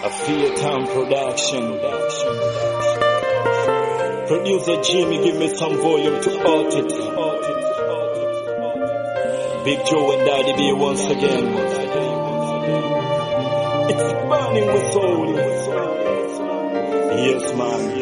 A Fear Town production. Producer Jimmy, give me some volume to art it. Big Joe and Daddy B once again. It's burning with soul. Yes, man.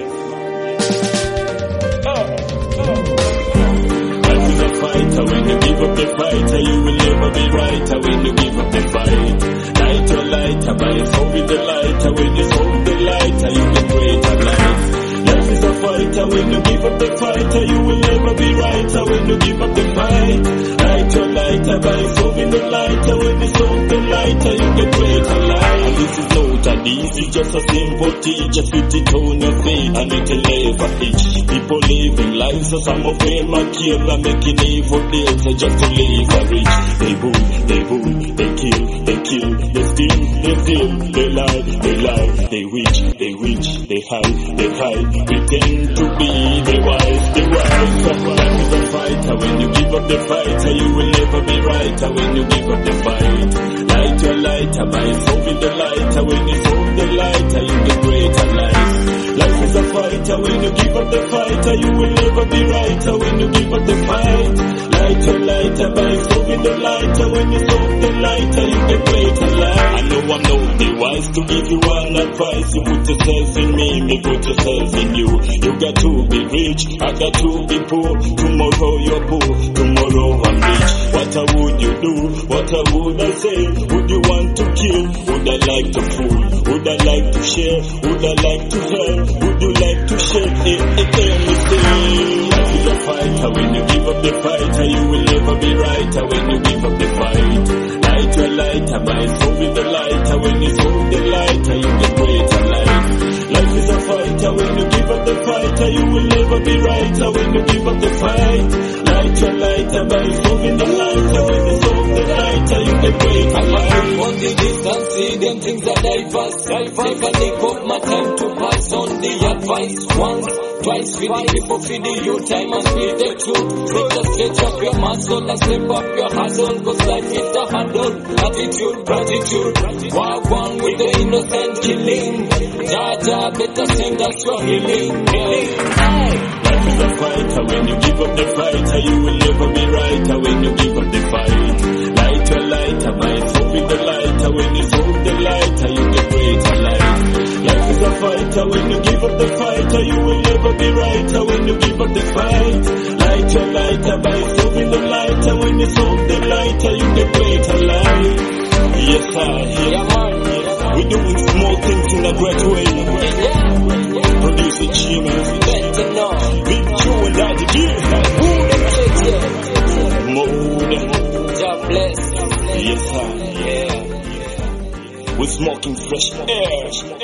Life is a fighter. When you give up the fighter, you will never be righter. When you give up the fight, light your lighter, by solving the lighter. When you solve the lighter, you get greater life. Life is a fighter. When you give up the fighter, you will never be righter. When you give up the fight, light your lighter, by solving the lighter. When you solve the lighter, you get greater life. And this is not an easy, just a simple teach. Just fit it on your feet and it'll never itch. People living lives, so some of them are killed and making evil deals just to live a rich. They boo, they kill, they steal, they lie, they witch, they hide, pretend to be the wise. Life is a fighter. When you give up the fighter, you will never be righter. When you give up the fight, light your lighter, by solving the lighter. When you solve the lighter, you get greater life. Life is a fighter. When you give up the fighter, you will never be righter. When you give up the fight, light your lighter, by solving the lighter. When you solve the lighter, you get greater life. I know I'm not the wise to give you one advice. You put yourself in me put yourself in you. You got to be rich, I got to be poor. Tomorrow you're poor, tomorrow I'm rich. What would you do? What would I say? Would you want to kill? Would I like to fool? Would I like to share? Would I like to help? Would you like to share? Let me say, life is a fighter. When you give up the fighter, you will never be righter. When you give up the fight, light your lighter, by solving the lighter. When you solve the lighter, you get greater life. Life is a fighter. When you give up the fighter, you will never be righter. When you give up the fight, light your lighter, by solving the lighter. When you solve the lighter, you get greater life. On the distance, see them things that diverse. Take a nick of my time to pass on the advice. Once, twice, feed the people, feed the youth, time and feed the truth. Better stretch up your muscle and step up your hustle. Cause life is the handle, attitude, gratitude. Walk on with the innocent killing. Jaja, better send us your healing. Life is a fighter. When you give up the fighter, you will never be righter. When you give up the fight, light your lighter, by solving the lighter. When you solve the lighter, you get greater life. Life is a fighter. When you give up the fighter, you will never be righter. When you give up the fight, light your lighter, by solving the lighter. When you solve the lighter, you get greater life. Yes, sir. Yeah, man. We're doing small things in a great way. Producer Jimmy, Better know. Big Joe and Daddy B. Mode. God bless. Yes, sir. Yeah. We're smoking fresh air.